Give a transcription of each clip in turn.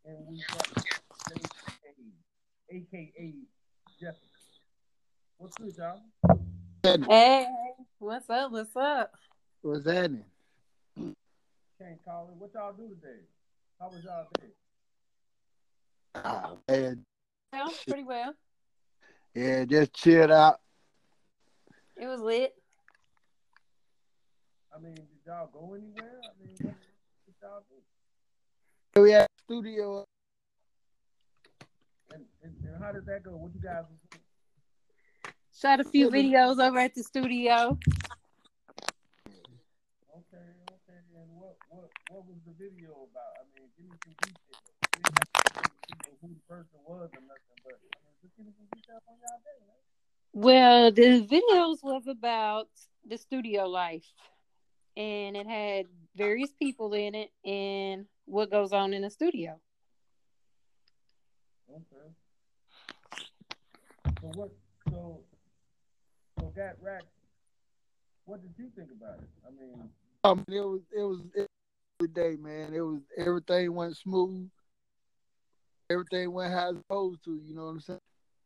and we got Lady A, aka Jessica. What's good, y'all? Hey, what's up? What's up? What's happening? Can't call it. What y'all do today? How was y'all day? Man, Well, pretty well. yeah, just chilled out. It was lit. I mean, did y'all go anywhere? I mean, what did y'all do? We had studio. And how did that go? What you guys was doing? Shot a few It was, videos over at the studio. Okay, okay. And what was the video about? I mean, give me some details. You didn't have to tell people who the person was or nothing, but I mean, just give me some details on y'all day, man. Well, the videos was about the studio life, and it had various people in it and what goes on in the studio. Okay. So what? So so Gat Rack, what did you think about it? I mean, it was every day, man. It was everything went smooth. Everything went how it's supposed to. You know what I'm saying?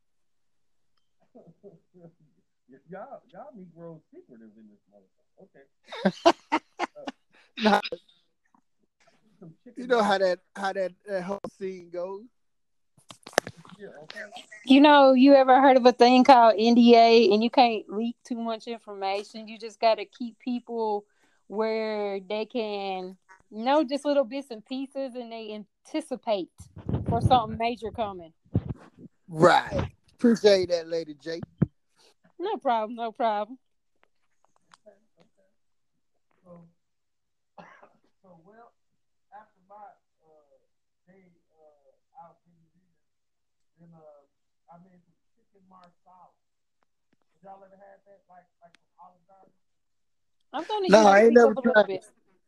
y'all Negroes secretive in this motherfucker. Okay. Uh, Nah, some you chicken know mark. how that whole scene goes. Yeah. Okay. You ever heard of a thing called NDA, and you can't leak too much information. You just got to keep people where they can know just little bits and pieces, and they anticipate for something major coming. Right. Appreciate that, Lady J. No problem, no problem. Okay. Okay. So well, after my day out in the region, then I made some chicken marsala. Did y'all ever had that? Like from Olive Garden? I'm gonna need No, you to I ain't speak never up a little tried it. bit.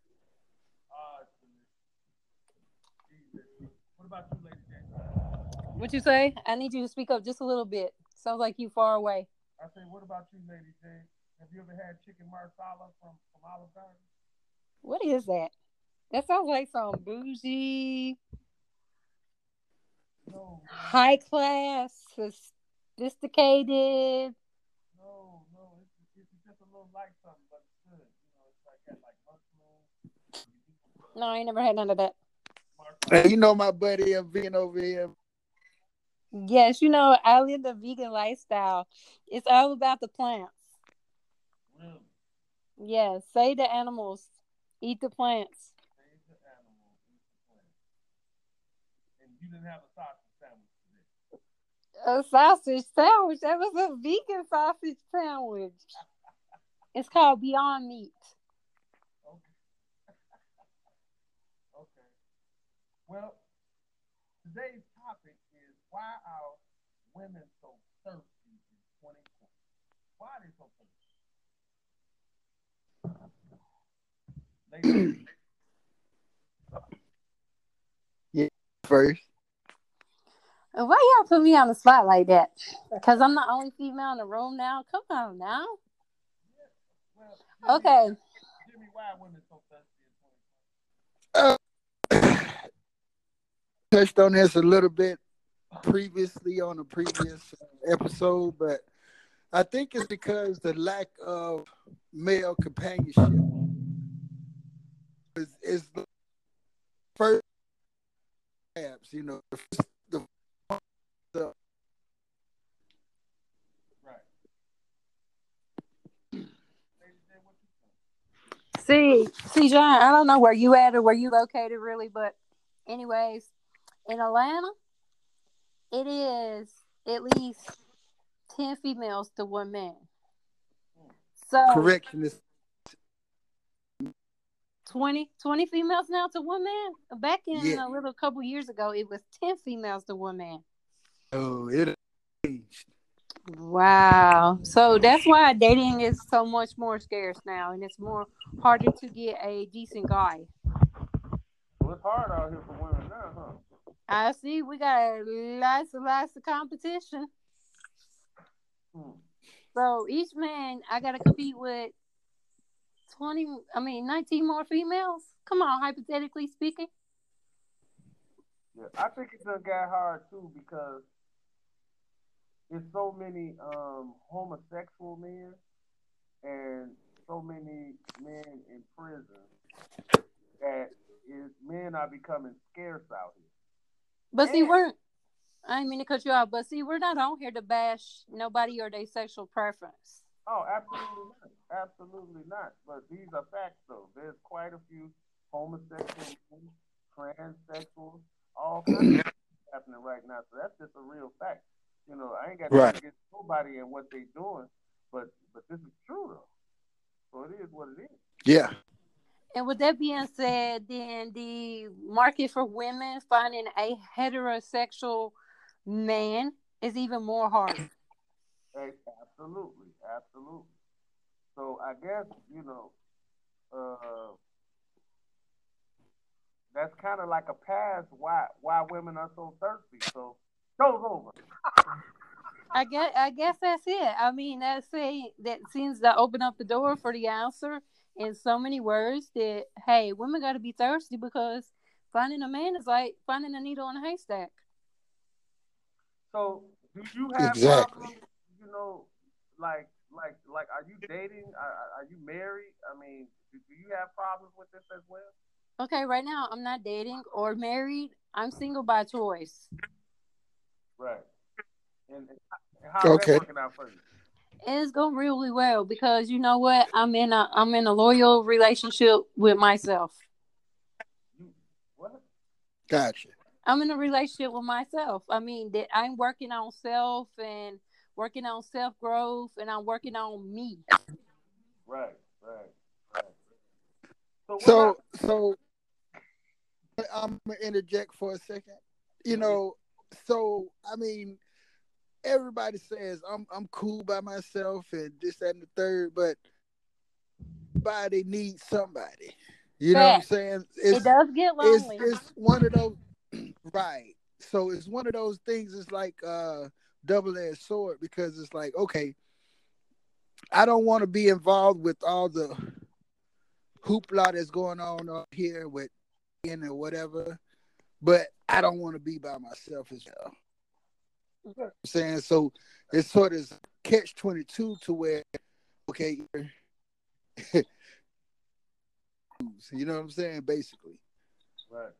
Jesus. What about you, Lady J? What you say? I need you to speak up just a little bit. Sounds like you far away. I say, what about you, Lady J? Have you ever had chicken marsala from Olive Garden? What is that? That sounds like some bougie, No, no, high class, sophisticated. no. It's just a little light something, but it's good. You know, it's like got like mushroom. You can put No, I ain't never had none of that. Hey, marsala. you know my buddy Vin over here. Yes, I live the vegan lifestyle. It's all about the plants. Really? Yes, save the animals, eat the plants. Save the animal, eat the plant. And you didn't have a sausage sandwich today. A sausage sandwich. That was a vegan sausage sandwich. It's called Beyond Meat. Okay, okay. Well, today's topic is why are women so thirsty in 2020? Why are they so thirsty? Lady J. Yeah, first. Why y'all put me on the spot like that? Because I'm the only female in the room now? Come on now. Yeah. Well, Okay. Jimmy, why are women so thirsty in 2020? Uh, touched on this a little bit previously on a previous episode, but I think it's because the lack of male companionship is the first steps. The, the Right. Lady J, what you think? See, John, I don't know where you at or where you located really, but anyways, in Atlanta, it is at least 10 females to one man. Hmm. So correction is 20 females now to one man. Back in yeah. a little couple years ago, it was 10 females to one man. Oh, it changed. Wow. So that's why dating is so much more scarce now, and it's more harder to get a decent guy. Well, it's hard out here for women now, huh? I see we got lots of competition. Hmm. So each man, I got to compete with 20, I mean, 19 more females. Come on, hypothetically speaking. Yeah, I think it done got hard too because there's so many homosexual men and so many men in prison that men are becoming scarce out But see, here. And I didn't mean to cut you off, but see, we're not on here to bash nobody or their sexual preference. oh, absolutely not, absolutely not. But these are facts, though. There's quite a few homosexual men, transsexuals, all kinds of things happening right now. So that's just a real fact. I ain't got nothing Right. against nobody and what they doing, but this is true though. So it is what it is. Yeah. And with that being said, then the market for women finding a heterosexual man is even more harder. Hey, absolutely, absolutely. So I guess uh, that's kind of like a pass why women are so thirsty. So show's over. I guess that's it. I mean, that seems to open up the door for the answer in so many words that hey, women got to be thirsty because finding a man is like finding a needle in a haystack. So do you have Exactly. problems? You know, like, are you dating? Are you married? I mean, do you have problems with this as well? Okay, right now I'm not dating or married. I'm single by choice. Right. And how's that Okay. working out for you? And it's going really well because you know what? I'm in a loyal relationship with myself. You what? Gotcha. I'm in a relationship with myself. I mean that I'm working on self and working on self growth and I'm working on me. Right, right, right. So what So happened? so I'm gonna interject for a second. You Yeah, know, so I mean, everybody says I'm cool by myself and this, that, and the third, but everybody needs somebody. You know what I'm Fact. saying? It does get lonely. It's one of those right. So it's one of those things. It's like double-edged sword because it's like, okay, I don't want to be involved with all the hoopla that's going on up here with in or whatever, but I don't want to be by myself as well. I'm saying so it's sort of catch 22 to where okay, you know what I'm saying? Basically, right.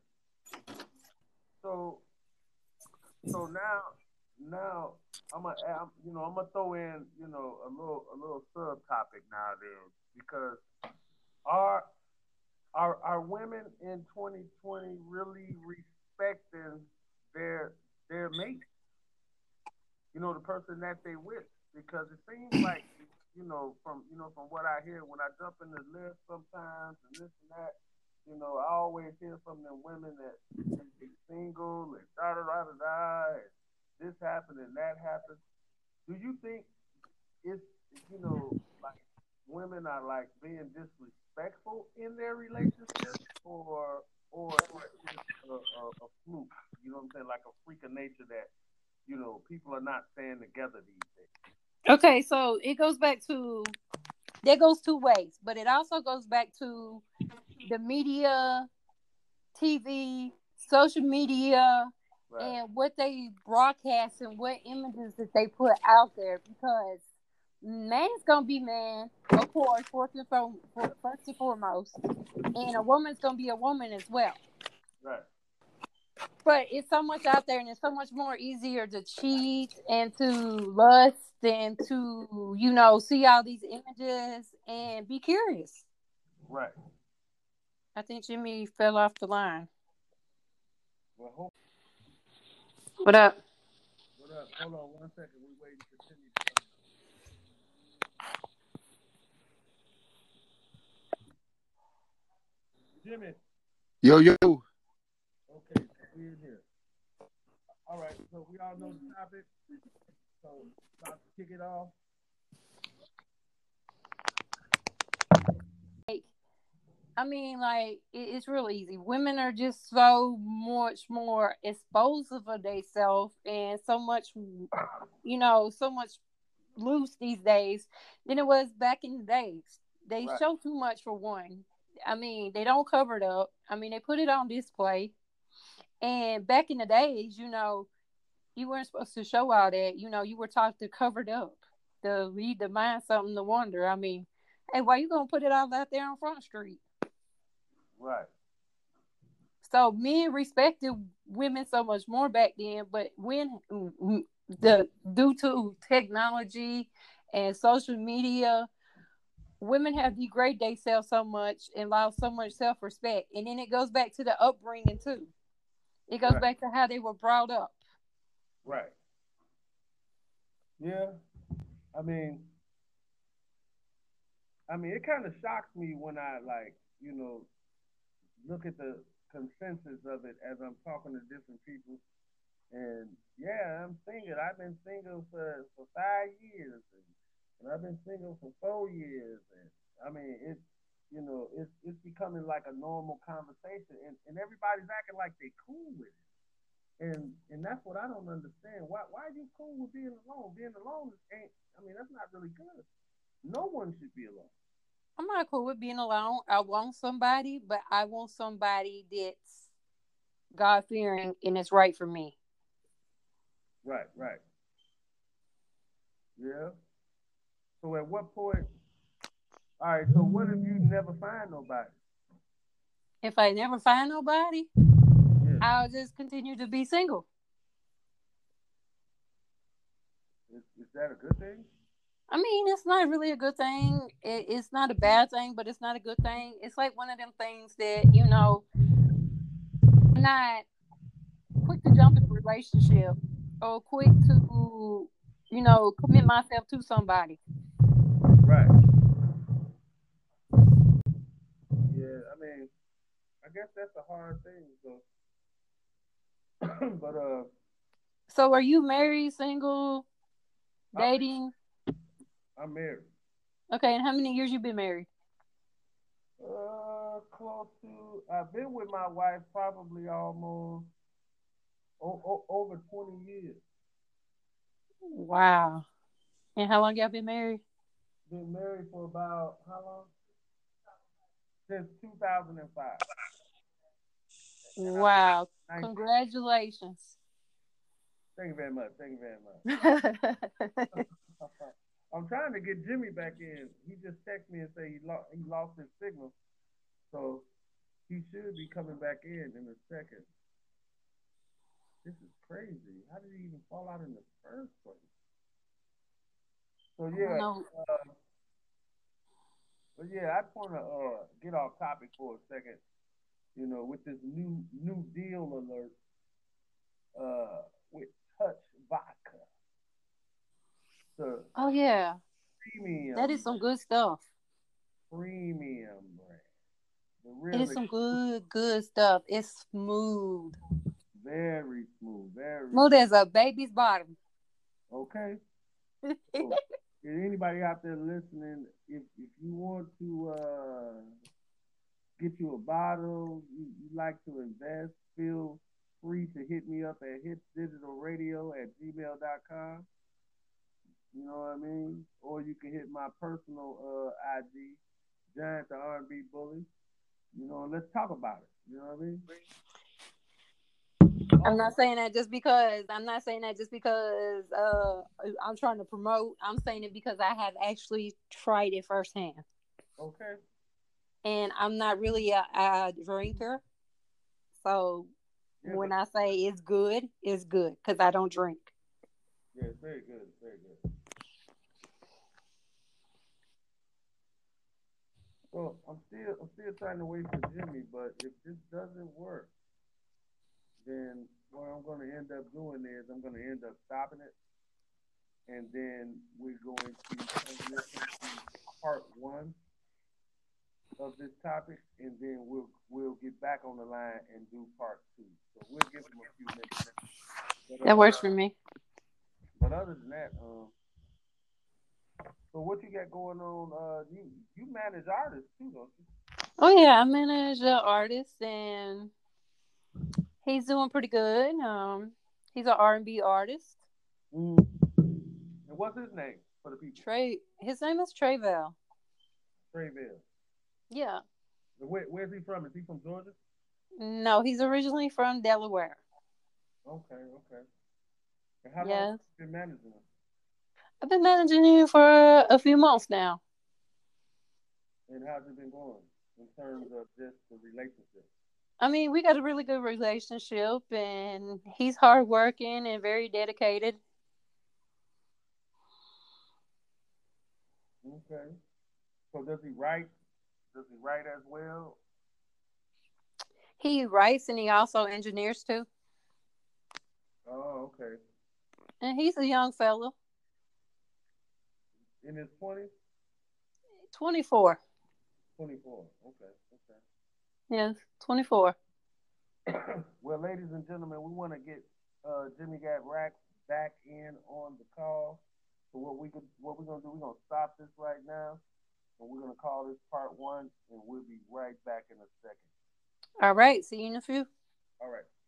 So so now I'm gonna throw in a little subtopic now then because are are women in 2020 really respecting their mate? The person that they with, because it seems like from what I hear when I jump in the list sometimes and this and that, I always hear from them women that they single and da da da da da and this happened and that happened. Do you think it's like women are like being disrespectful in their relationship, or is it just a fluke? You know what I'm saying? Like a freak of nature that people are not staying together these days. Okay, so it goes back to that goes two ways, but it also goes back to the media, TV, social media, Right, and what they broadcast and what images that they put out there. Because man's gonna be man, of course, first and foremost, and a woman's gonna be a woman as well. right, But it's so much out there, and it's so much more easier to cheat and to lust and to see all these images and be curious. right. I think Jimmy fell off the line. Well, hold, What up? what up? Hold on 1 second. We waiting for Timmy to Jimmy. yo yo. Okay, so we in here. All right, so we all know the topic. So about to kick it off. I mean, like it's real easy. Women are just so much more exposed of themselves and so much, so much loose these days than it was back in the days. They Right, show too much for one. I mean, they don't cover it up. I mean, they put it on display, And back in the days, you weren't supposed to show all that. You were taught to cover it up, to lead the mind something to wonder. I mean, hey, why you gonna put it all out there on Front Street? Right. So men respected women so much more back then, but when the due to technology and social media, women have degraded themselves so much and lost so much self-respect. And then it goes back to the upbringing too. It goes back to how they were brought up. Right. Yeah. I mean, it kind of shocks me when I look at the consensus of it as I'm talking to different people. And yeah, I'm single. I've been single for 5 years, and I've been single for 4 years. And I mean, it's becoming like a normal conversation, and everybody's acting like they cool with it. And that's what I don't understand. Why are you cool with being alone? Being alone ain't. I mean, that's not really good. No one should be alone. I'm not cool with being alone. I want somebody, but I want somebody that's God fearing and it's right for me. Right, right. Yeah. So at what point? All right. So what if you never find nobody? If I never find nobody, Yeah. I'll just continue to be single. Is that a good thing? I mean, it's not really a good thing. It's not a bad thing, but it's not a good thing. It's like one of them things that, I'm not quick to jump in a relationship or quick to, commit myself to somebody. Right. Yeah. I mean, I guess that's a hard thing. So, but So are you married, single, I'm, dating? I'm married. Okay, and how many years you been married? Close to. I've been with my wife probably almost over 20 years. Wow. And how long y'all been married? Been married for about how long? Since 2005. And I'm Wow. 19. Congratulations. Thank you very much. Thank you very much. Oh I'm trying to get Jimmy back in. He just texted me and said he lost his signal, so he should be coming back in a second. This is crazy. How did he even fall out in the first place? So yeah, no. but yeah, I just want to get off topic for a second. With this new deal alert with Touch Vodka, the Oh yeah. That is premium some good stuff. premium brand, the It real is some good stuff. It's smooth. very smooth, very Smooth as a baby's bottom. okay. So, if anybody out there listening, if you want to get you a bottle, you like to invest, feel free to hit me up at hitsdigitalradio@gmail.com. You know what I mean? Or you can hit my personal IG, Giant the R&B Bully. And let's talk about it. You know what I mean? I'm not saying that just because I'm trying to promote. I'm saying it because I have actually tried it firsthand. Okay. And I'm not really a drinker. So Yeah, when I say it's good because I don't drink. Yeah, it's very good. It's very good. Well, I'm still trying to wait for Jimmy, but if this doesn't work, then what I'm going to end up doing is I'm going to end up stopping it, and then we're going to transition to part one of this topic, and then we'll get back on the line and do part two. So we'll give them a few minutes. But, That works for me. But other than that, so what you got going on? You manage artists too, don't you? Oh yeah, I manage an artist and he's doing pretty good. He's an R&B artist. Mm. And what's his name for the people? His name is Trayvell. Trayvell. Yeah. Where's he from? Is he from Georgia? No, he's originally from Delaware. Okay, okay. And how long have Yes. you been managing him? I've been managing him for a few months now. And how's it been going in terms of just the relationship? I mean, we got a really good relationship, and he's hardworking and very dedicated. Okay. So does he write? Does he write as well? He writes and he also engineers too. Oh, okay. And he's a young fella, In his 20s? 24. 24. Okay, Yes, 24. okay. Well, ladies and gentlemen, we want to get Jimmy Gat Rack back in on the call. So what we're gonna do, we're gonna stop this right now, and we're gonna call this part one, and we'll be right back in a second. All right, see you in a few. All right.